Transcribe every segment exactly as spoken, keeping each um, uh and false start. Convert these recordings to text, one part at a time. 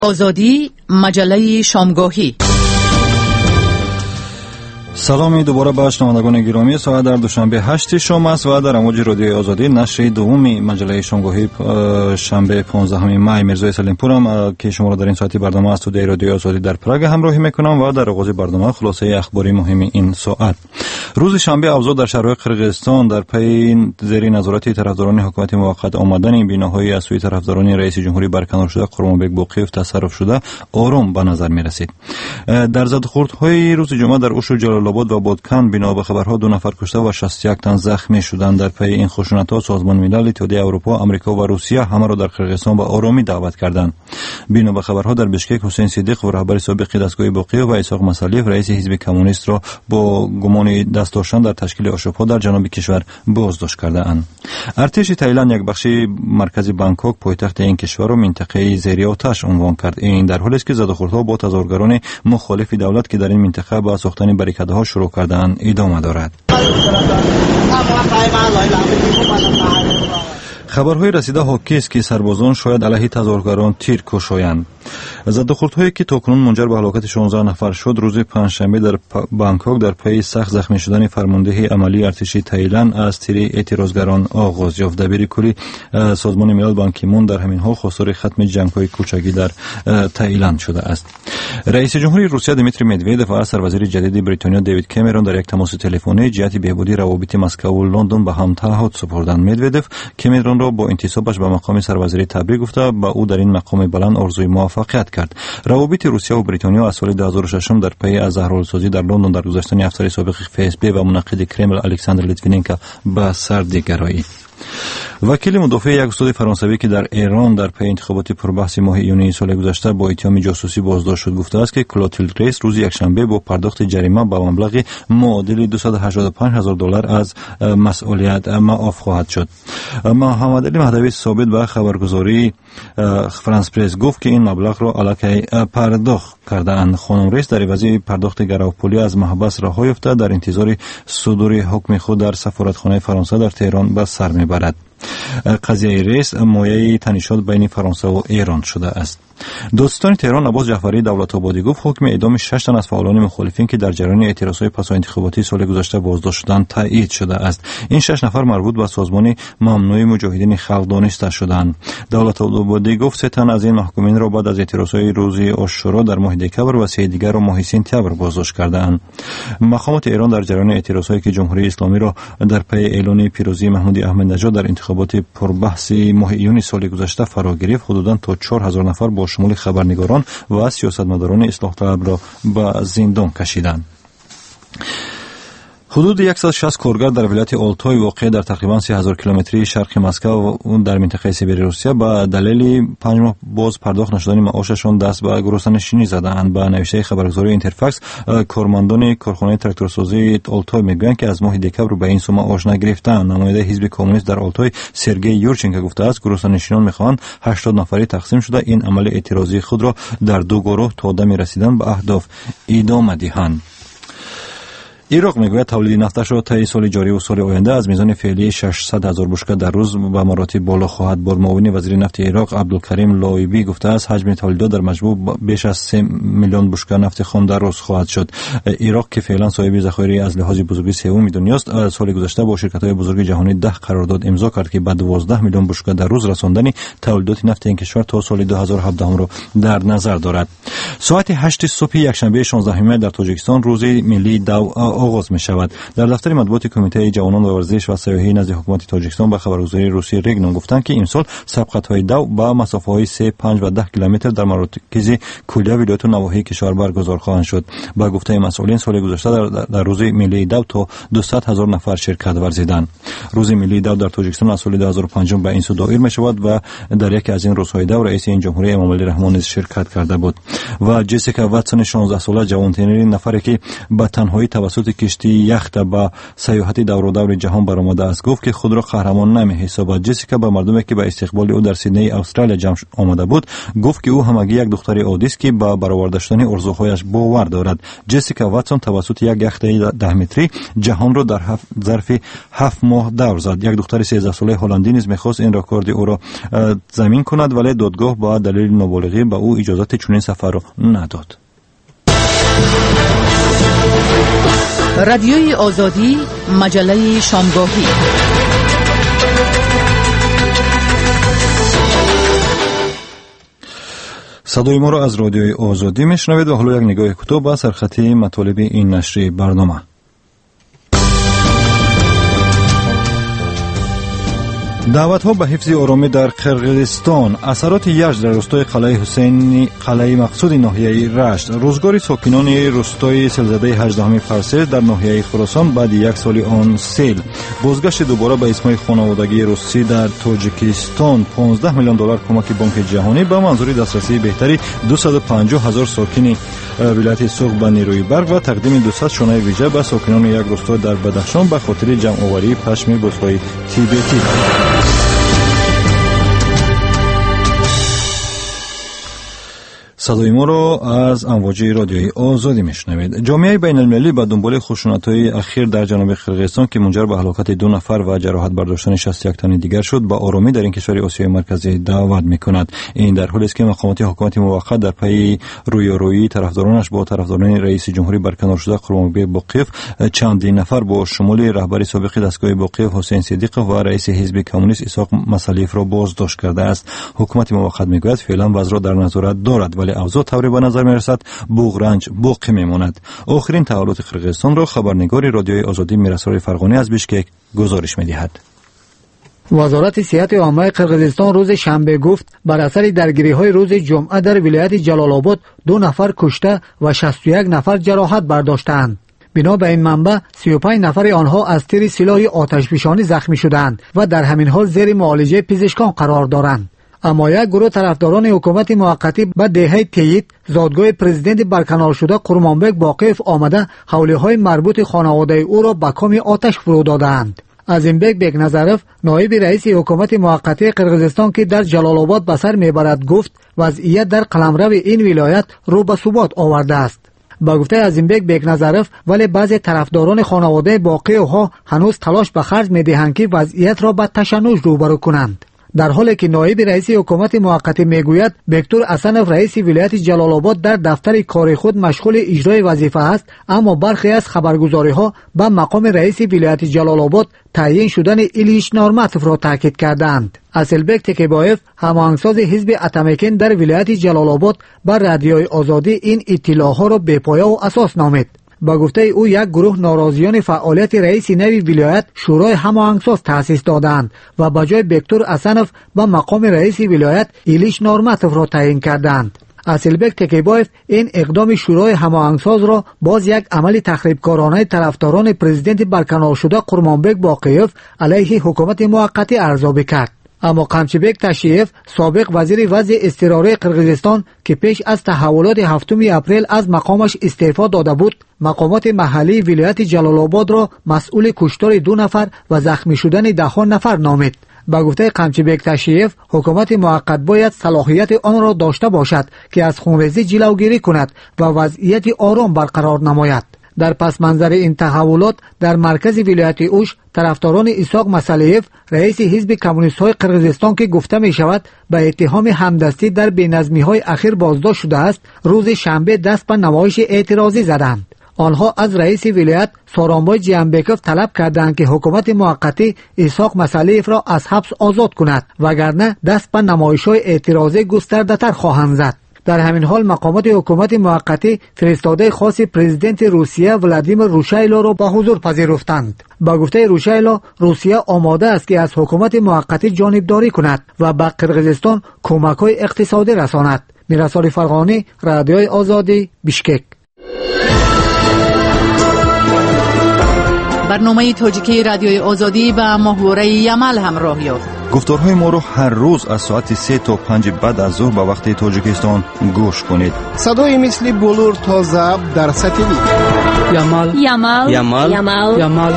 آزادی، مجله شامگاهی. سلامی دوباره به شنوندگان گرامی. ساعت در دوشنبه هشت شام است و در امواج رادیوی آزادی نشر دوم مجله شامگاهی شنبه پانزدهم می. میرزای سلیمپورم که شما را در این ساعتی برنامه استودیوی رادیوی آزادی در پراگ همراهی میکنم و در آغاز برنامه خلاصه اخباری مهم این ساعت. روز شنبه اوضاع در شهرهای قرقیزستان در پی زیر نظارت طرفداران حکومت موقت آمدن بیناهای از سوی طرفداران رئیس جمهوری برکنار شده قرمانبک باقیف تصرف شده آرام به نظر می رسید. در زدخوردهای روز جمعه در اوش و جلال آباد و بادکن بنا به خبرها دو نفر کشته و شصت و یک تن زخمی شدند. در پی این خشونت‌ها سازمان ملل، اتحادیه اروپا، آمریکا و روسیه همه را در قرقیزستان به آرامی دعوت کردند. بنا به خبرها در بشکک حسین صدیق و رهبر سابق دستگاه باقی و اسحاق مسلیف رئیس حزب کمونیست را با گمان دست داشتن در تشکیل آشوب‌ها در جنوب کشور بازداشت کرده‌اند. ارتش تایلند یک بخش مرکزی بانکوک پایتخت این کشور را منطقه زیر آتش عنوان کرد. این در حالی است که زدخوردها با تظاهرگران مخالف دولت که در این منطقه با ساختن باریکادها شروع کردن ادامه دارد. خبرهای رسیده حاکی است که سربازان شاید علیه تظاهرگران تیر کشایند. زدخوردهایی که تاکنون منجر به هلاکت شانزده نفر شد روز پنجشنبه در بانکوک در پی سخت زخمی شدن فرمانده عملی ارتش تایلند از تیر اعتراضگران آغاز یافت. دبیر کلی سازمان ملل بان کی مون در همین حال خواستار ختم جنگ‌های کوچکی در تایلند شده است. رئیس جمهوری روسیه دیمیتری مدودوف و سروزیر جدید بریتانیا دیوید کامرون در یک تماس تلفنی جهت بهبودی روابط مسکو و لندن به هم تعهد سپردند. مدودوف کامرون را با انتصابش به مقام سروزیری تبریک گفته و او در این مقام بلند آرزوی موفقیت کرد. روابط روسیه و بریتانیا از سال دو هزار و شش در پی از زهرآلودسازی در لندن در گذشتن افسر سابق فسب و منعقد کرمل الکساندر لیتویننکو به سردی گرایی. وکیل مدافع یک استاد فرانسوی که در ایران در پی انتخابات پربحث ماه ایونی سال گذشته با اتهام جاسوسی بازداشت شد گفته است که کلوتیلد ریس روز یکشنبه با پرداخت جریمه به مبلغ معادل دویست و هشتاد و پنج هزار دلار از مسئولیت معاف خواهد شد. محمد علی مهدوی ثابت به خبرگزاری فرانس پرس گفت که این مبلغ را الکی پرداخت کرده اند. خانم ریس در عوض پرداخت گروپولی از محبس رها یافته در انتظار صدور حکم خود در سفارتخانه فرانسه در تهران به سر میبرد. قضیه ریس مایه تنشات بین فرانسه و ایران شده است. دادستان تهران عباس جعفری دولت‌آبادی گفت حکم اعدام شش تن از فعالان مخالفین که در جریان اعتراضهای پس انتخاباتی سال گذشته بازداشت شدند تایید شده است. این شش نفر مربوط به سازمان ممنوع مجاهدین خلق دانسته شدند. دولت‌آبادی گفت سه تن از این محکومین را بعد از اعتراضهای روز عاشورا در ماه دکبر و سه دیگر را ماه سپتامبر بازداشت کردند. مقامات ایران در جریان اعتراضهایی که جمهوری اسلامی را در پی اعلان پیروزی محمود احمد نژاد در انتخابات پربحث ماه ایونی سال گذشته فرا گرفت حدوداً تا چهار هزار نفر با شمول خبرنگاران و سیاستمداران اصلاح طلب را به زندان کشیدند. حدود صد و شصت کارگر در ولایت آلتای واقع در تقریباً سه هزار کیلومتری شرق مسکو در منطقه سیبری روسیه به دلیل پنج ماه باز پرداخت نشدن معاششان دست به گرسنه‌نشینی زدند. به نوشته خبرگزاری اینترفکس کارمندان کارخانه تراکتورسازی آلتای میگویند که از ماه دکبر به این سو معاش نگرفتند. نماینده حزب کمونیست در آلتای سرگئی یورچنکو گفته است گرسنه‌نشینان میخواهند هشتاد نفری تقسیم شده این عمل اعتراضی خود را در دو گروه تا دم رسیدن به اهداف ادامه دهند. عراق میگوید تولید نفتش را طی سال جاری و سال آینده از میزان فعلی ششصد هزار بشکه در روز به مراتب بالا خواهد برد. معاون وزیر نفت عراق عبدالکریم لایبی گفته است حجم تولیدات در مجموع بیش از سه میلیون بشکه نفت خام در روز خواهد شد. عراق که فعلا صاحب ذخایر از لحاظ بزرگی سوم دنیاست سال گذشته با شرکت‌های بزرگ جهانی ده قرارداد امضا کرد که بعد دوازده میلیون بشکه در روز رساندن تولیدات نفت این کشور تا سال دو هزار و هفده را در نظر دارد. ساعت هشت صبح یکشنبه شانزدهم می در تاجیکستان روز ملی دو آغاز می شود. در دفتر مطبوعات کمیته جوانان و ورزش و سیاحی نزد حکومت تاجیکستان به خبرگزاری روسی رگنون گفتند که امسال سبقت‌های دو با مسافه‌های سه، پنج و ده کیلومتر در مراکز کلیه ولایت و نواحی کشور برگزار خواهند شد. با گفته مسئولین سال گذشته در, در روز ملی دو تا دویست هزار نفر شرکت ورزیدند. روز ملی دو در تاجیکستان از سال دو هزار و پنج به این سو دایر می شود و در یکی از این روزهای دو رئیس این جمهوری امامعلی رحمانی شرکت کرده بود. و جسیکا واتسون شانزده ساله جوانترین نفری که به تنهایی توسط کشتی یخت به سیاحت دور و دور جهان برآمده است گفت که خود را قهرمان نمی‌حسابد. جسیکا به مردمی که به استقبال او در سیدنی استرالیا جمع آمده بود گفت که او همگی یک دختر عادی است که به برآورده شدن آرزوهایش باور دارد. جسیکا واتسون توسط یک یخت ده متری جهان را در ظرف هفت ماه دور زد. یک دختر سیزده ساله هلندی نیز می‌خواست این رکورد او را زمین کند ولی دادگاه با دلیل نابالغی به او اجازه چنین سفر را نداد. رادیوی آزادی، مجله شامگاهی. صدای ما را از رادیوی آزادی میشنوید و حالا یک نگاه کوتاه به سرخطی مطالب این نشری برنامه. دعوت ها به حفظ آرامی در قرقیزستان، اثرات یژ در روستای قلعه حسینی، قلعه مقصود ناحیه رشت، روزگار ساکنان روستای سیلزده هجدهم فارسی در ناحیه خراسان بعد یک سال آن سیل، بازگشت دوباره به اسمای خانوادگی روسی در تاجیکستان، پانزده میلیون دلار کمک بانک جهانی به منظور دسترسی بهتری دویست و پنجاه هزار ساکن ولایت سوق به نیروی برق و تقدیم دویست شانه ویژه به ساکنان یک روستا در بدخشان به خاطر جمع آوری پشم بزهای تیبتی. صدای ما را از امواج رادیوی آزادی میشنوید. جامعه بین المللی به دنبال خشونت‌های اخیر در جنوب قرقیزستان که منجر به هلاکت دو نفر و جراحت برداشتن شصت و یک تن دیگر شد با آرامی در این کشور آسیای مرکزی دعوت میکند. این در حالی است که مقامات حکومت موقت در پی رویارویی طرفدارانش با طرفداران رئیس جمهوری برکنار شده قربانبی باقیف چندین نفر با شمول رهبر سابق دستگاه باقیف حسین صدیق و رئیس حزب کمونیست اسحاق مسلیف را بازداشت کرده است. حکومت موقت میگوید فعلا وضع را در نظارت دارد ولی اوضاع طوری به نظر میرسد بغرنج باقی میماند. آخرین تحولات قرقیزستان را خبرنگار رادیوی آزادی میرسال فرغانی از بیشکک گزارش میدهد. وزارت صحت عامه قرقیزستان روز شنبه گفت بر اثر درگیری‌های روز جمعه در ولایت جلال آباد دو نفر کشته و شصت و یک نفر جراحت برداشتند. بنا به این منبع سی و پنج نفر آنها از تیر سلاح آتشفشانی زخمی شدند و در همین حال زیر معالجه پزشکان قرار دارند. اما یک گروه طرفداران حکومت موقتی به دهه تیید زادگاه پرزیدنت برکنار شده قرمانبک باقیف آمده حوله مربوط خانواده او را به کام آتش فرو دادند. عظیمبک بکنظرف نایب رئیس حکومت موقتی قرقیزستان که در جلال آباد به سر میبرد گفت وضعیت در قلمرو این ولایت رو به ثبات آورده است. با گفته عظیمبک بکنظرف ولی بعضی طرفداران خانواده باقی ها هنوز تلاش به خرج میدهند که وضعیت را به تشنج روبرو کنند. در حالی که نایب رئیس حکومت موقتی میگوید ویکتور اسنف رئیس ولایت جلال آباد در دفتر کار خود مشغول اجرای وظیفه است، اما برخی از خبرگزاری ها به مقام رئیس ولایت جلال آباد تعیین شدن ایلیش نورماتوف را تاکید کردند. اسلبک تکیبایف هماهنگساز حزب اتمیکن در ولایت جلال آباد بر رادیوی آزادی این اطلاع ها را بی‌پایه و اساس نامید. با گفته او یک گروه ناراضیان فعالیت رئیس نوی ولایت شورای هماهنگساز تأسیس دادند و به جای ویکتور اسنف به مقام رئیس ولایت ایلیش نورماتوف را تعیین کردند. اسلبک تکیبایف این اقدام شورای هماهنگساز را باز یک عمل تخریبکارانه طرفداران پرزیدنت برکنار شده قرمانبک باقیف علیه حکومت موقتی ارزیابی کرد. اما قمچبک تشیف سابق وزیر وضع اضطراری قرقیزستان که پیش از تحولات هفتم اپریل از مقامش استعفا داده بود مقامات محلی ولایت جلال آباد را مسئول کشتار دو نفر و زخمی شدن ده نفر نامید. با گفته قمچبک تشیف حکومت موقت باید صلاحیت آن را داشته باشد که از خونریزی جلوگیری کند و وضعیت آرام برقرار نماید. در پس منظر این تحولات در مرکز ولایت اوش طرفداران اسحاق مسلیف رئیس حزب کمونیست های قرقیزستان که گفته می شود به اتهام همدستی در بی‌نظمی های اخیر بازداشت شده است روز شنبه دست به نمایش اعتراضی زدند. آنها از رئیس ولایت سارانبای جیانبکوف طلب کردند که حکومت موقتی اسحاق مسلیف را از حبس آزاد کند وگرنه دست به نمایش های اعتراضی گسترده تر خواهند زد. در همین حال مقامات حکومت موقتی فرستاده خاص پرزیدنت روسیه ولادیمیر روشایلا را به حضور پذیرفتند. با گفته روشایلا روسیه آماده است که از حکومت موقتی جانبداری کند و به قرقیزستان کمک‌های اقتصادی رساند. میرسال فرغانی، رادیوی آزادی، بیشکک. برنامه تاجیکی رادیوی آزادی با محوره یمل همراه یافت. گفتارهای ما رو هر روز از ساعت سه تا پنج بعد از ظهر به وقت تاجیکستان گوش کنید. صدای مثل بلور تا ضبط در ساتلیت. یمال یمال یمال یمال یمال.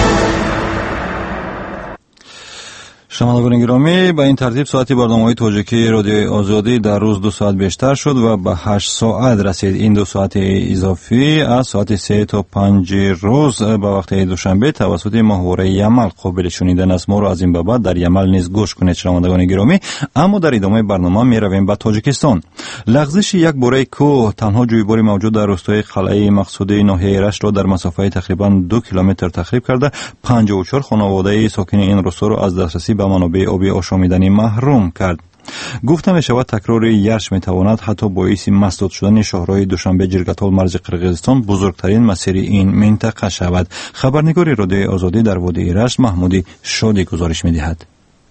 شنوندگان گرامی، به این ترتیب ساعت برنامه‌های تاجیکی رادیو آزادی در روز دو ساعت بیشتر شد و به هشت ساعت رسید. این دو ساعت اضافی از ساعت سه تا پنج روز به وقت دوشنبه توسط ماهواره یمل قابل شنیدن است. ما رو از این به بعد در یمل نیز گوش کنید شنوندگان گرامی. اما در ادامه برنامه می رویم به تاجیکستان. لغزش یک باره کوه، تنها جویباری موجود در روستای قلعه مقصودی ناحیه رشت را در مسافت تقریبا دو کیلومتر تخریب کرده. پنجاه و چهار خانواده ساکن این روستا را از دسترسی به منابع آبی آشامیدنی محروم کرد. گفته می شود تکرار یرش می تواند حتی باعث مسدود شدن شهرهای دوشنبه جرگتال مرز قرقیزستان بزرگترین مسیر این منطقه شود. خبرنگار رادیو آزادی در وادی رشت محمودی شادی گزارش می دهد.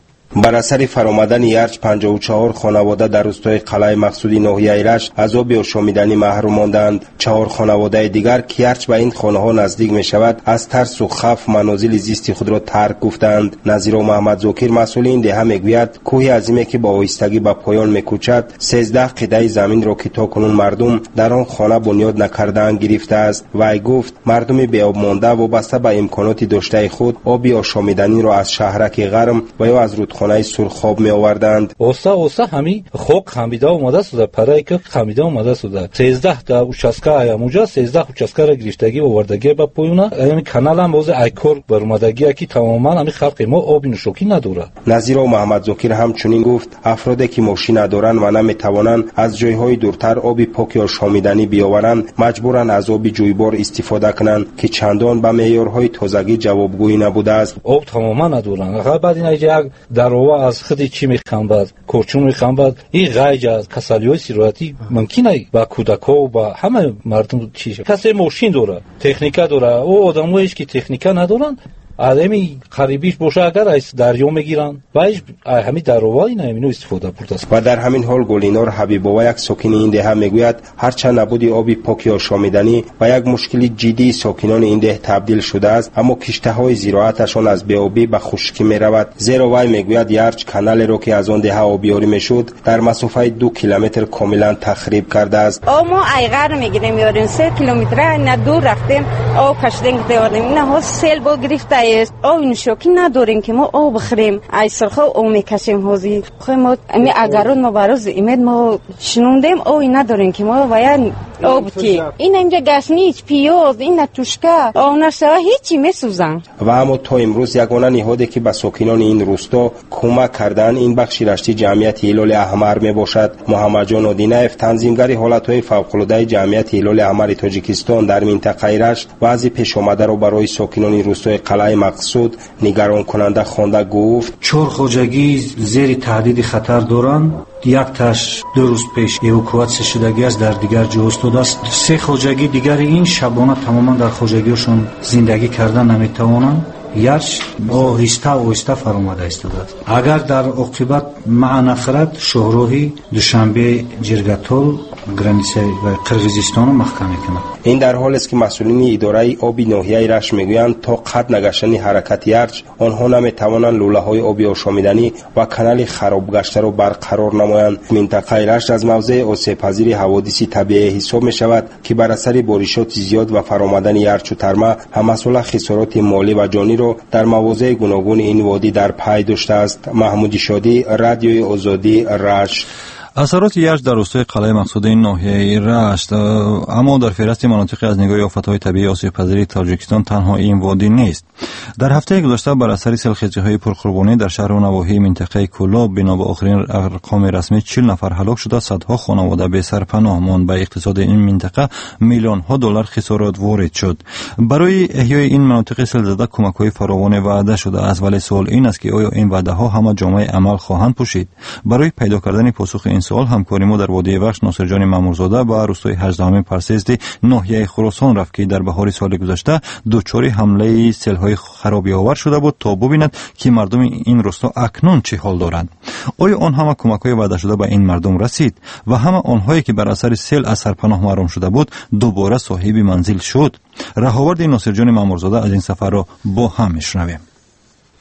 بر اثر فرآمدن یرچ پنجاه و چهار خانواده در روستای قلعه مقصودی ناحیه رشت از آب آشامیدنی محروم ماندند. چهار خانواده دیگر که یرچ به این خانه ها نزدیک می شود از ترس و خوف منازل زیستی خود را ترک گفتند. نظیر محمد زاکر مسئول این دهه میگوید کوه عظیمی که با آهستگی به پایان میکوچد سیزده قطعه زمین را که تاکنون مردم در آن خانه بنیاد نکردند گرفته است. وی گفت مردم بی آب مانده وابسته به امکانات داشته خود آب آشامیدنی را از شهرک غرم و یا از رودخانه سرخاب می آوردند. اوسا اوسا همی خوک خمیده اومده سوده پرای که خمیده اومده سوده سیزده تا اوچاسکا ایاموجا سیزده اوچاسکا را گرفتگی و وردگی با پوینا این کانال هم باز ایکور برمدگی کی تماما همی خلق ما آب نوشوکی نداره. نظیر محمد زاکر همچنین گفت افرادی که ماشین ندارند و نمیتوانند از جایهای دورتر آب پاک یا شامیدنی بیاورند مجبورند از آب جویبار استفاده کنند که چندان به معیارهای تازگی جوابگویی نبوده است. آب تماما ندارند. فقط بعد این یک در و از خودی چی میخوام بعد کورچون میخوام بعد این غیج از کسالیای سیراتی ممکنه با کودکا و با همه مردم چی کسی ماشین داره تکنیکا داره او آدمایش که تکنیکا ندارن آدمی قریبیش باشه اگر از دریا میگیرن و هیچ همین دروایی نمی‌نو استفاده برده. و در همین حال گلینار حبیبова یک ساکن این دهه میگوید هرچند نبودی آبی پاک یا آشامیدنی و یک مشکلی جدی ساکنان این ده تبدیل شده است اما کشته‌های زراعتشان از بی‌آبی به خشکی میرود. زیرا وی میگوید یرچ کانال را که از آن ده آبیاری میشد در مسافت دو کیلومتر کاملا تخریب کرده است. آب ما ایغر میگیریم میاریم سه کیلومتر نه دور رفتیم آب کشیدیم دیواریم نه ها سیل با گرفته است آب نوشوکی نداریم که ما آب بخوریم ای سرخه آب میکشیم حاضر خو ما امی اگرون ما برای امید ما شنوندیم آب نداریم که ما باید آب کی این اینجا گاز نیست پیاز این توشکا آب نشه هیچی میسوزن. و اما تا امروز یگانه نهادی که به ساکنان این روستا کمک کردن این بخش رشتی جمعیت هلال احمر می باشد. محمد جان آدینایف تنظیمگر حالتهای فوق العاده جمعیت هلال احمر تاجیکستان در منطقه رشت وضع پیش آمده را برای ساکنان روستای قلعه مقصود نگران کننده خوانده گفت چهار خوجگی زیر تهدید خطر دارند. یک تاش دو روز پیش ایواکواسیون شدگی است در دیگر جا افتاده است. سه خوجگی دیگر این شبانه تماما در خوجگیشون زندگی کردن نمیتوانند. یارش آهسته آهسته فرامده ایستاده. اگر در عاقبت مع نفرت شهروی دوشنبه جرگتال گرانیسه و قرقیزستان محکم میکنه. این در حالی است که مسئولین اداره آبی ناحیه رشت میگویند تا قطع نگشتن حرکت یرچ آنها نمیتوانند لوله های آبی آشامیدنی و کانال خراب گشته را برقرار نمایند. منطقه رشت از موضع آسیب‌پذیر حوادث طبیعی حساب می شود که بر اثر بارشات زیاد و فرآمدن یرچ و ترمه همسال خسارات مالی و جانی را در مواضع گوناگون این وادی در پی داشته است. محمود شادی، رادیوی آزادی، رشت. اثرات یرچ در روستای قلعه مقصودی ناحیه رشت اما در فهرست مناطق از نگاه آفت‌های طبیعی آسیب‌پذیر تاجیکستان تنها این وادی نیست. در هفته گذشته بر اثر سیلخیزی‌های پرقربانی در شهر و نواحی منطقه کولاب بنا به آخرین ارقام رسمی چهل نفر هلاک شده، صدها خانواده به سرپناه ماند. به اقتصاد این منطقه میلیون‌ها دلار خسارات وارد شد. برای احیای این مناطق سیل‌زده کمک‌های فراوان وعده شده است، ولی سوال این است که آیا این وعده‌ها همه جامعه عمل خواهند پوشید؟ برای پیدا کردن پاسخ این سوال همکاری ما در وادی وخش ناصر جان مامورزاده با روستای هجدهم پرسیزد ناحیه خراسان رفت که در بهار سال گذشته دچار حمله سیل‌های خرابی آور شده بود تا ببیند که مردم این روستا اکنون چه حال دارند. آیا آن همه کمک‌های وعده شده به این مردم رسید و همه آنهایی که بر اثر سیل از سرپناه محروم شده بود دوباره صاحب منزل شد؟ رهاورد ناصر جان مامورزاده از این سفر را با هم میشنویم.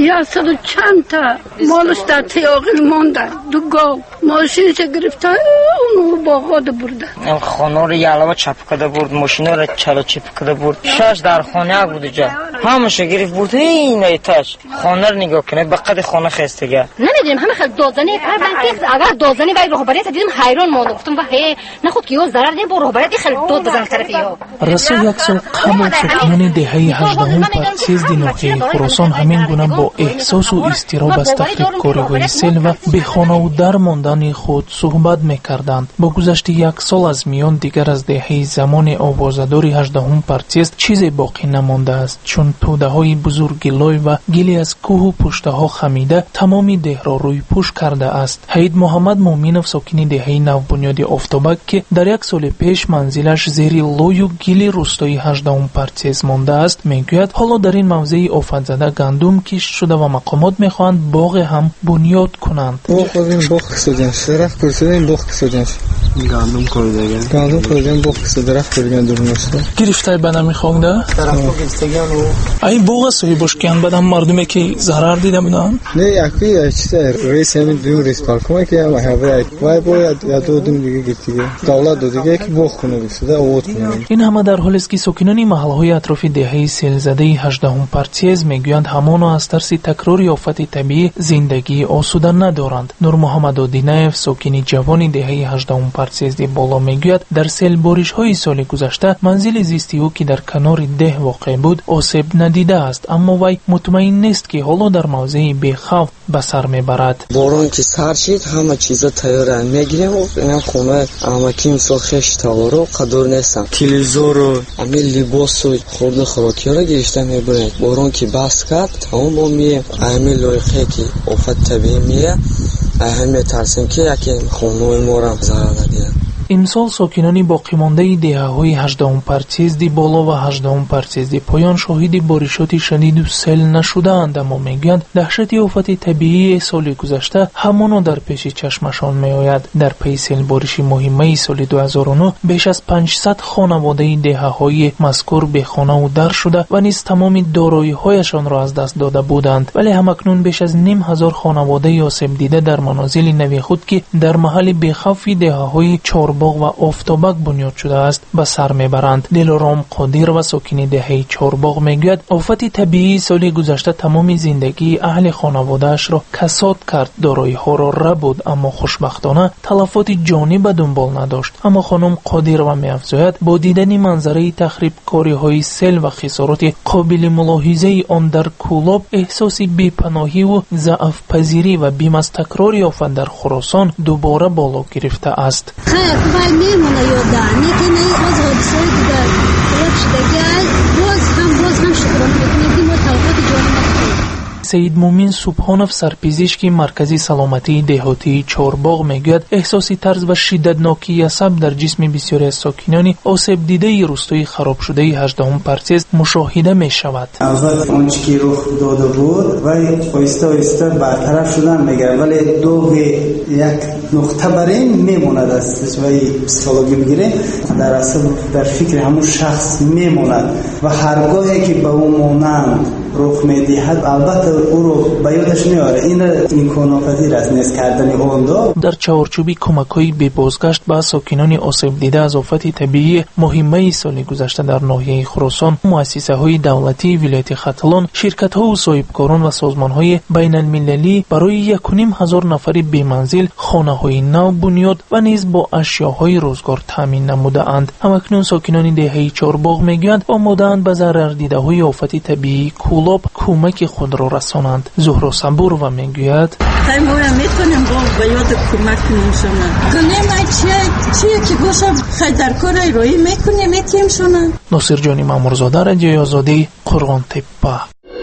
یا صد و چند تا مالش در تیاقی مانده دو گاو ماشینش گرفته اونو باغاد برده خانه رو یعلوه چپ کده برد ماشینه رو چلا چپ کده برد شش در خانه بوده جا همشه گرفت برد این ایتاش خانه رو نگاه کنه به قد خانه خستگه نمیدونیم همه خیلی دازنی کردن که اگر دازنی باید رهبریت دیدیم حیران مانده گفتم و هی نخود که یا ضرر دیم با رهبریت خیلی داد بزن طرف یا رسول یک سال قبل سکنان دهه هجدهم پارسیز دی ناحیه خراسان همین گونه با احساس و اضطراب از تخریب کاریهای سیل و به خانه و در ماندن خود صحبت میکردند. با گذشت یک سال از میان دیگر از دهه زمان آوازدار هجدهم پارسیز چیزی باقی نمانده است، چون توده های بزرگ لای و گلی از کوه و پشته ها خمیده تمامی ده را روی پوش کرده است. حید محمد مومینов ساکن دهه نوبنیاد آفتابک که در یک سال پیش منزلش زیر لای و گلی روستای هجدهم پارسیز مانده است میگوید حالا در این موضع آفت زده گندم کشت شده و مقامات میخواهند باغ هم بنیاد کنند. باغ باغ کسودن شرف کسودن باغ کسودن گندم کوردن گندم کوردن باغ کسودن رفت کوردن درنوسته گرفته بنا میخوانده طرفو گرفتگان و ای باغ سوی باشکن بعدم مردمی که ضرر دیده بودن نه یکی چیز رئیس همین دو رئیس پارکما که ما هوا وای باید یا دو دم دیگه گرفتگی دولت دو دیگه که باغ کنه بسده آوت کنه. این همه در حالی است که ساکنان محلهای اطراف دهه سیل زده هجدهم پارسیز میگویند همان از ترس تکرار آفت طبیعی زندگی آسوده ندارند. نور محمد آدینایف ساکن جوان دهه هجدهم پارسیز دی بالا میگوید در سیل بارش های سال گذشته منزل زیستی او که در کنار ده واقع بود آسیب ندیده است، اما وی مطمئن نیست که حالا در موضع بی‌خوف به سر میبرد. بارون که سر شد همه چیزا تیاره میگیریم و این خونه اما که مثال خیش تاورو قدر نیستم تلویزیون رو امی لباس و خورده خوراکی را گرفته میبرند. بارون که بس کرد تمام با میه امی لایقه که آفت طبیعی میه اهمی ترسیم که یکی خونه ما را ضرر ندید. امسال ساکنان باقی مانده دهه‌های هجدهم پارسیز دی بالا و هجدهم پارسیز دی پایان شاهد بارشات شدید و سیل نشده‌اند، اما میگویند دهشت آفت طبیعی سال گذشته همانا در پیش چشمشان میآید. در پی سیل بارش مهمه سال دو هزار و نه بیش از پانصد خانواده دهه‌های مذکور به خانه و در شده و نیز تمام دارایی‌هایشان را از دست داده بودند، ولی همکنون بیش از نیم هزار خانواده آسیب دیده در منازل نوی خود که در محل بی‌خوف دهه‌های چهار باغ و آفتابک بنیاد شده است به سر میبرند. دلارام قادر و ساکن دهه چهارباغ میگوید آفت طبیعی سال گذشته تمام زندگی اهل خانواده‌اش را کساد کرد. دارایی‌ها را ربود اما خوشبختانه تلفات جانی به دنبال نداشت. اما خانم قادر و می‌افزاید با دیدن منظره تخریب کاری‌های سیل و خسارات قابل ملاحظه آن در کولاب احساس بی‌پناهی و ضعف پذیری و بیم از تکرار آفت در خراسان دوباره بالا گرفته است. وای میمونه یادم میکنه از حادثه دیگر سبب شدگی باز هم باز هم شکرانه میکنیم ما تلقات جانی نکنیم. سید مومین سبحانوف سرپزشک مرکزی سلامتی دهاتی چهارباغ میگوید احساس طرز و شدتناکی عصب در جسم بسیاری از ساکنان آسیب دیده روستای خراب شده هجدهم پارسیز مشاهده می شود. اول اون چیزی رخ داده بود و آیسته آیسته برطرف شدن میگه، ولی دو یک نقطه برای میموند است و پسیکولوژی میگیره در اصل در فکر همون شخص میموند و هرگاهی که به اون مانند رخ میدهد البته او رو به یادش میاره. این امکان ناپذیر است نیست کردن اون. در چهارچوب کمک‌های به بازگشت به ساکنان آسیب دیده از آفت طبیعی مهمه سال گذشته در ناحیه خراسان مؤسسه‌های دولتی، ولایت ختلان، شرکت‌ها و صاحبکاران و سازمان‌های بین‌المللی برای یک و نیم هزار نفر بی‌منزل خانه‌های نو بنیاد و نیز با اشیاءهای روزگار تامین نموده‌اند. همکنون ساکنان دهه چهارباغ میگویند آماده‌اند به ضرر دیده‌های آفت طبیعی کولاب کمک خود را رسانند. زهرا صبور و میگوید ما میتونیم با به یاد کمک میشونن کنیم چیه چیه که گوشم خیلی در کار ایرایی میکنیم میتیم شونن. ناصر جانی مامورزاده رادیوی آزادی قرغان تپه.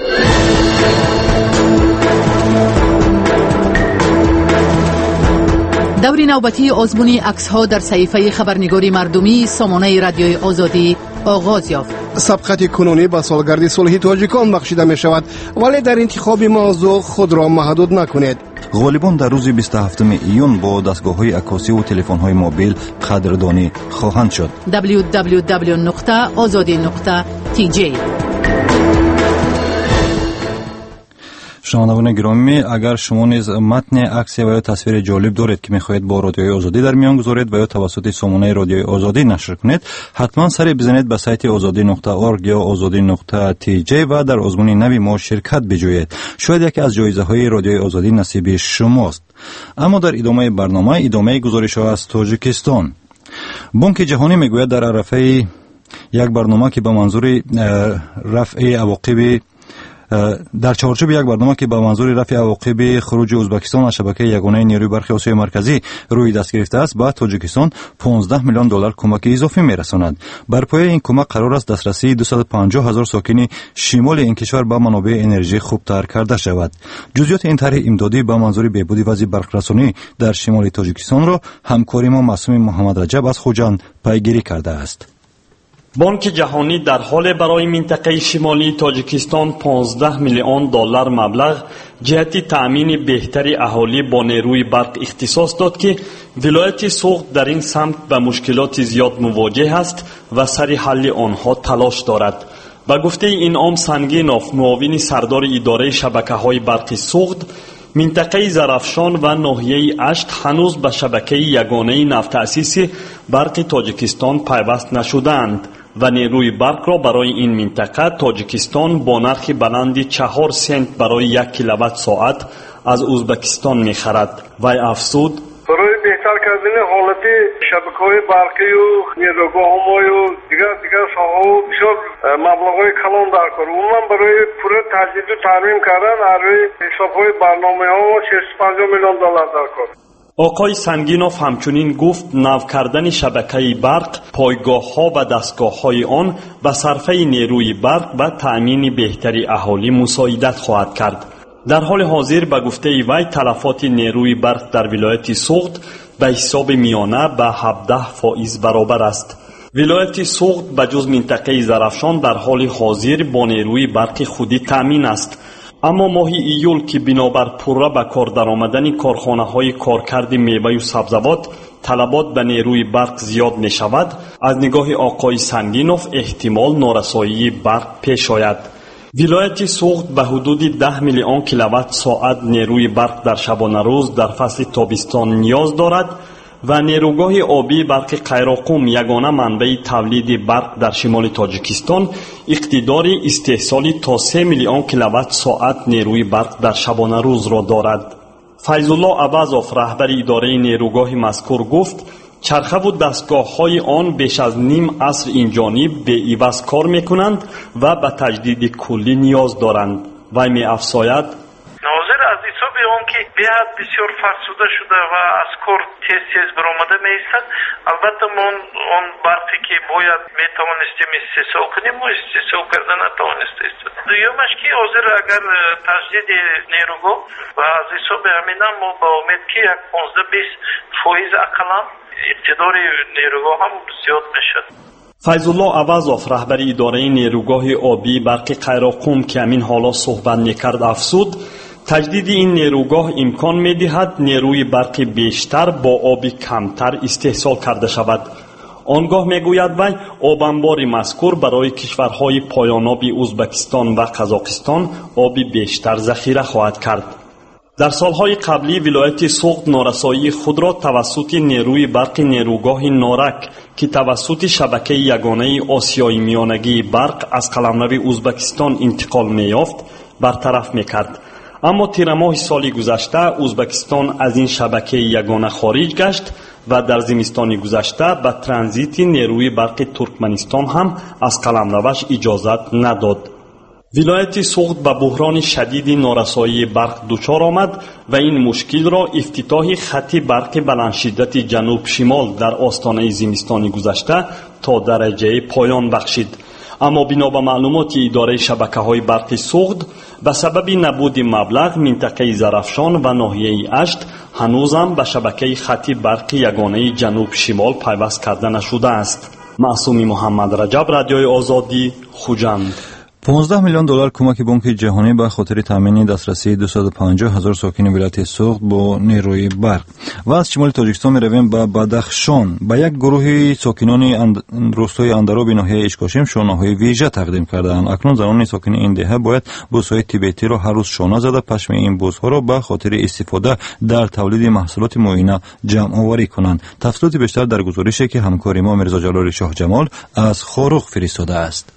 دور نوبتی آزمون عکس‌ها در صحیفه خبرنگاری مردمی سامانه رادیوی آزادی آغاز یافت. سبقت کنونی با سالگرد صلح تاجیکان بخشیده می شود، ولی در انتخاب موضوع خود را محدود نکنید. غالبان در روز بیست و هفتم ایون با دستگاه‌های عکاسی و تلفن‌های موبیل قدردانی خواهند شد. دبلیو دبلیو دبلیو نقطه آزادی نقطه تی جی. شنوندگان گرامی، اگر شما نیز متن عکس و یا تصویر جالب دارید که میخواهید با رادیوی آزادی در میان گذارید و یا توسط سامانه رادیوی آزادی نشر کنید، حتما سری بزنید به سایت آزادی نقطه اورگ یا آزادی نقطه تی جی و در آزمون نوی ما شرکت بجویید. شاید یکی از جایزه های رادیوی آزادی نصیب شماست. اما در ادامه برنامه ادامه گزارش ها از تاجیکستان. بانک جهانی میگوید در عرفه یک برنامه که به منظور رفع عواقب در چارچوب یک برنامه که با منظور رفع عواقب خروج ازبکستان از شبکه یگانه نیروی برق آسیای مرکزی روی دست گرفته است، به تاجیکستان پانزده میلیون دلار کمک اضافی میرساند. بر پایه این کمک قرار است دسترسی دویست و پنجاه هزار ساکن شمال این کشور به منابع انرژی خوبتر کرده شود. جزئیات این طرح امدادی به منظور بهبود وضع برقرسانی در شمال تاجیکستان را همکاری ما معصوم محمد رجب از خوجند پیگیری کرده است. بانک جهانی در حال برای منطقه شمالی تاجیکستان پانزده میلیون دلار مبلغ جهت تأمین بهتری اهالی با نیروی برق اختصاص داد که ولایت سوغد در این سمت به مشکلات زیاد مواجه است و سر حل آنها تلاش دارد. به گفته انعام سنگینوف، معاون سردار اداره شبکه‌های برق سوغد، منطقه زرافشان و ناحیه اشت هنوز به شبکه یگانه نفت‌تأسیس برق تاجیکستان پیوست نشدند و نیروی برق را برای این منطقه تاجیکستان با نرخ بلند چهار سنت برای یک کیلووات ساعت از ازبکستان می‌خرد. وی افزود: برای بهتر کردن حالت شبکه‌های برقی و نیروگاه‌ها و دیگر دیگر ساحه‌ها بسیار مبلغ‌های کلان در کار. عموما برای پوره تجدید و ترمیم کردن روی حساب‌های برنامه‌ها ششصد و پنجاه میلیون دلار در کار. آقای سنگینوف همچنین گفت نو کردن شبکه برق، پایگاه‌ها و دستگاه‌های آن به صرفه نیروی برق و تأمین بهتری اهالی مساعدت خواهد کرد. در حال حاضر به گفته وی تلفات نیروی برق در ولایت سوغد به حساب میانه به هفده فائز برابر است. ولایت سوغد به جز منطقه زرافشان در حال حاضر با نیروی برق خودی تأمین است. اما ماه ایول که بنابر پوره به کار درآمدن کارخانه‌های کارکرد میوه و سبزیجات طلبات به نیروی برق زیاد می شود، از نگاه آقای سنگینوف احتمال نارسایی برق پیش آید. ولایت سوغد به حدود ده میلیون کیلووات ساعت نیروی برق در شبانه روز در فصل تابستان نیاز دارد و نیروگاه آبی برق قیراقوم، یگانه منبع تولید برق در شمال تاجیکستان، اقتدار استحصال تا سه میلیون کیلووات ساعت نیروی برق در شبانه روز را دارد. فیض‌الله عوضوف، رهبر اداره نیروگاه مذکور، گفت چرخه و دستگاه‌های آن بیش از نیم عصر اینجانب به عوض کار می‌کنند و به تجدید کلی نیاز دارند. وی می‌افزاید: ناظر از حساب آن که بیاد بسیار فرسوده شده و از کار تیز تیز برآمده می‌ایستد، البته ما آن برقی که باید می‌توانستیم استحصال کنیم و استحصال کردن نتوانستیم. دویمش که حاضر اگر تجدید نیروگاه و از حساب همین ما با امید که یک پانزده بیست فائز اقلا اقتدار نیروگاه هم زیاد میشد. فیض‌الله عوضوف، رهبر اداره نیروگاه آبی برق قیراقوم که همین حالا صحبت میکرد، افزود تجدید این نیروگاه امکان میدهد نیروی برق بیشتر با آب کمتر استحصال کرده شود. آنگاه میگوید وی آب انبار مذکور برای کشورهای پایاناب ازبکستان و قزاقستان آب بیشتر ذخیره خواهد کرد. در سالهای قبلی ولایت سوغد نارسایی خود را توسط نیروی برق نیروگاه نارک که توسط شبکه یگانه آسیای میانگی برق از قلمرو ازبکستان انتقال می‌یافت برطرف می‌کرد. اما تیر ماه سال گذشته ازبکستان از این شبکه یگانه خارج گشت و در زمستان گذشته به ترانزیت نیروی برق ترکمنستان هم از قلمروش اجازت نداد. ولایت سوغد به بحران شدید نارسایی برق دچار آمد و این مشکل را افتتاح خط برق بلند شدت جنوب شمال در آستانه زمستان گذشته تا درجه پایان بخشید. اما بنا به معلومات اداره شبکه‌های برق سوغد، به سبب نبود مبلغ منطقه زرافشان و ناحیه اشت هنوزم به شبکه خط برق یگانه جنوب شمال پیوست کرده نشده است. معصوم محمد رجب، رادیوی آزادی، خوجند. پانزده میلیون دلار کمک بانک جهانی به خاطر تامین دسترسی دویست و پنجاه هزار ساکن ولایت سوخت با نیروی برق. و از شمال تاجیکستان میرویم به بدخشان. به یک گروه ساکنان اند... روستای اندراب ناحیه اشکاشم شانه‌های ویژه تقدیم کردند. اکنون زنان ساکن این دهه باید بوس‌های تیبتی را هر روز شانه زده پشم این بوس‌ها را به خاطر استفاده در تولید محصولات معینه جمع آوری کنند. تفصیلات بیشتر در گزارشی که همکار ما میرزا جلال شاه جمال از خاروق فرستاده است.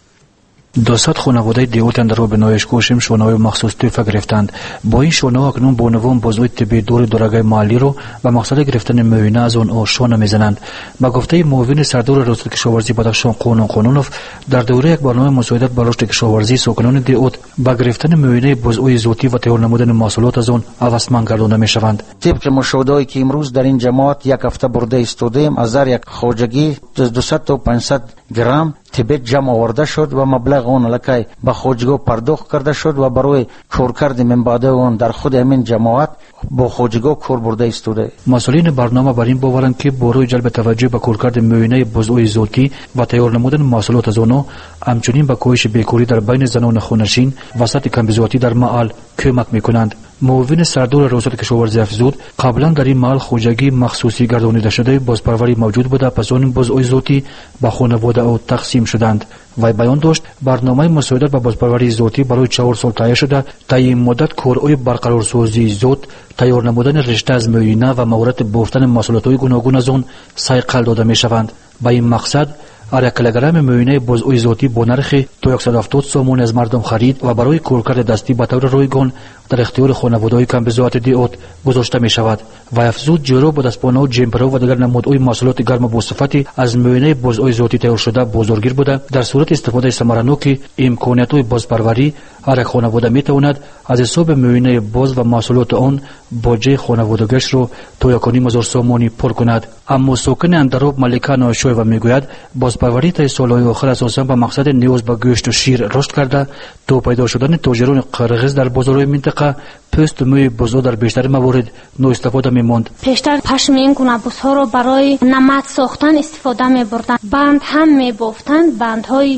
دوصد خانواده دیوت اندرو به نویش کوشم شونه‌های مخصوص توفه گرفتند. با این شونه اکنون با نوام بزرگ طبی دور دورگای مالی رو به مقصد گرفتن معاینه از اون او شونه میزنند. با گفته معاون سردار ریاست کشاورزی بدخشان قانون قانونوف در دوره یک برنامه مساعدت به رشد کشاورزی ساکنان دیوت با گرفتن معاینه بزرگ ذاتی و تهیه نمودن محصولات از اون هوسمند گردانده میشوند. طبق مشاهده‌ای که امروز در این جماعت یک هفته برده استودیم از در یک خوجگی دویست تا پانصد گرم تبت جمع آورده شد و مبلغ اون لکای به خوجگاه پرداخت کرده شد و برای کارکرد من بعد اون در خود همین جماعت با خوجگاه کار برده استوده. مسئولین برنامه بر این باورند که برای جلب توجه به کارکرد معاینه بزرگ ذاتی و تیار نمودن محصولات از اونها همچنین به کاهش بیکاری در بین زنان خونشین و سطح کمبزاتی در محل کمک میکنند. معاون سردار ریاست کشاورزی افزود قبلا در این محل خوجگی مخصوصی گردانیده شده بازپروری موجود بوده، پس آن بزرگ ذاتی به خانواده او تقسیم شدند. و بیان داشت برنامه مساعدت به بازپروری ذاتی برای چهار سال تهیه شده. تا این مدت کارهای برقرارسازی ذات، تیار نمودن رشته از معاینه و مهارت بافتن محصولات گوناگون از آن صیقل داده میشوند. با این مقصد هر یک کیلوگرم معاینه بزرگ ذاتی با نرخ تا صد و هفتاد سومون از مردم خرید و برای کارکرد دستی به طور رایگان در اختیار خانواده‌های کمبزاعت دیوت گذاشته می شود. و افزود جیرو با دستپانه و جمپرو و دیگر نمادهای محصولات گرم با صفتی از معاینه بزرگ ذاتی تیار شده بازارگیر بوده. در صورت استفاده ثمراناک امکانیت‌های بازپروری هر یک خانواده می تواند از حساب معاینه باز و محصولات آن باجه خانوادگیش را تا یک و نیم هزار سومانی پر کند. اما ساکن اندراب ملکه ناشوی و میگوید بازپروری تا سالهای آخر اساساً به مقصد نیاز به گوشت و شیر رشد کرده تا پیدا شدن تاجران قرغیز در بازارهای منطقه پوست موی بزرگ در بیشتر موارد نو استفاده می‌ماند. پیشتر پشم این گونه‌بوس‌ها را برای نمد ساختن استفاده می‌بردند. بند هم می‌بافتند، بندهای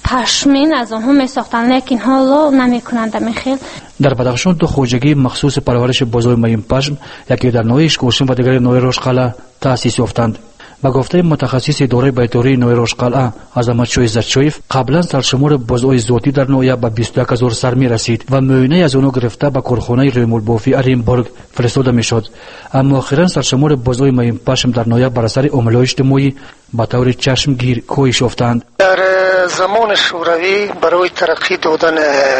پشمین از آنها می‌ساختند، لیکن حالا نمی‌کنند. میخیل در بدخشان دو خوجگی مخصوص پرورش بزرگ مایم پشم، یکی در نوع اشکاشم و دیگری نوع رشقله تأسیس یافتند. با گفته متخصص اداره بیتوری نوع رشقله عظمت شوی زدشویف قبلا سرشمار بزرگ ذاتی در نوع به بیست و یک هزار سر می رسید و معاینه از اونو گرفته به کارخانه ریمول بافی ارینبورگ فرستاده می شد. اما اخیرا سرشمار بزرگ مایم پشم در نوع بر اثر عملهای اجتماعی به طور چشمگیر کاهش یافتند. در زمان شوروی برای ترقی دادن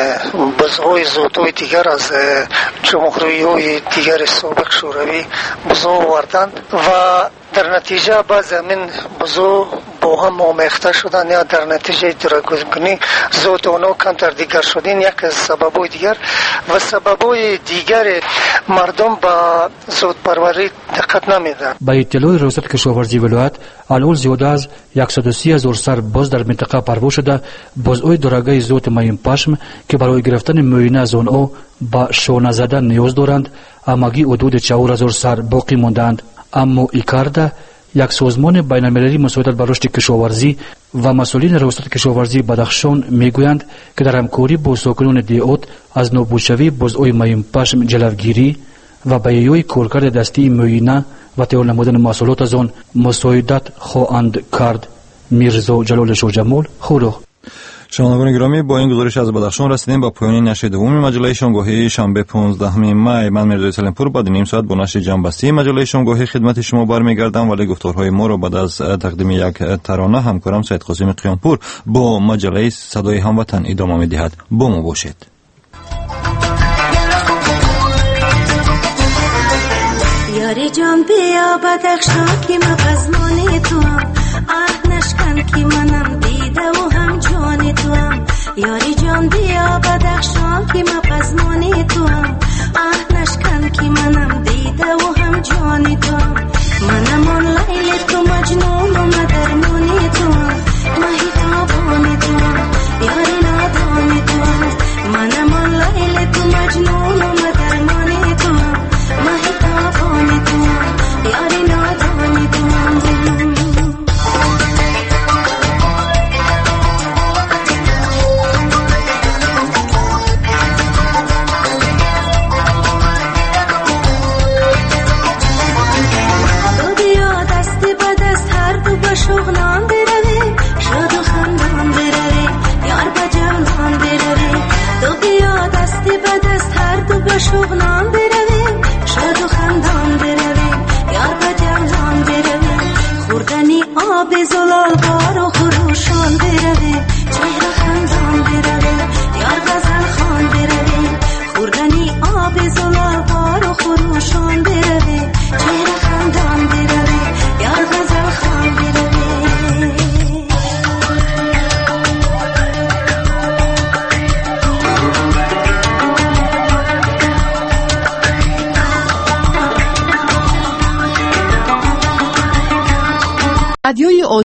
بزرگ ذات‌های دیگر از جمهوری‌های دیگر سابق شوروی بزرگ آوردند و در نتیجه بعض همین بزرگ با هم آمیخته شدن یا در نتیجه دراگونی ذات آنها کمتر دیگر شدین. یک از سبب‌های دیگر و سبب‌های دیگر مردم با ذات پروری دقت نمیدن. با اطلاع ریاست کشاورزی ولایت الان زیاده از صد و سی هزار سر باز در منطقه پرورش شده بزرگ درگاه ذات مایم پشم که برای گرفتن معاینه از آنها با شانه زدن نیاز دارند، امگی حدود چهار هزار سر باقی ماندند. اما ایکاردا یک سازمان بین المللی مساعدت به رشد کشاورزی و مسئولین ریاست کشاورزی بدخشان میگویند که در همکاری با ساکنان دیوت از نابودشوی بزرگ مایم پشم جلوگیری و به یوی کارکرد دستی معاینه و تیار نمودن محصولات از آن مساعدت خواهند کرد. میرزا جلال شاه جمال، خاروق. شنوندگان گرامی، با این گزارش از بدخشان رسیدیم به پایان نشر دوم مجله شامگاهی شنبه پانزدهم می. من میرزا سلیمپور بعد نیم ساعت با نشر جنبستی مجله شامگاهی خدمت شما برمیگردم، ولی گفتارهای ما را بعد از تقدیم یک ترانه همکارم سید قاسم قیانپور با مجله صدای هموطن ادامه می‌دهد. با ما باشید. یاری جان بیا بدخشان که من پزمان تو هم عهد نشکن که منم دیده و هم جان تو هم. یاری جان بیا بدخشان که من پزمان تو هم عهد نشکن که منم دیده و هم جان تو هم. منم آن لیل تو مجنون و مدرمانی تو هم مهیتابان تو هم یاری نادان تو هم. منم آن لیل تو مجنون و مدرمانی تو هم مهیتابان تو هم یاری نادان تو هم. شغلان بروی شاد و خندان بروی یار با جولان بروی تو بیا دستی به دست هر دو با شغلان بروی شاد و خندان بروی یار با جولان بروی خوردنی آب زلال بار و خروشان بروی چهره خندان بروی یار غزل خان بروی خوردنی آب زلال بار و خروشان بروی چهره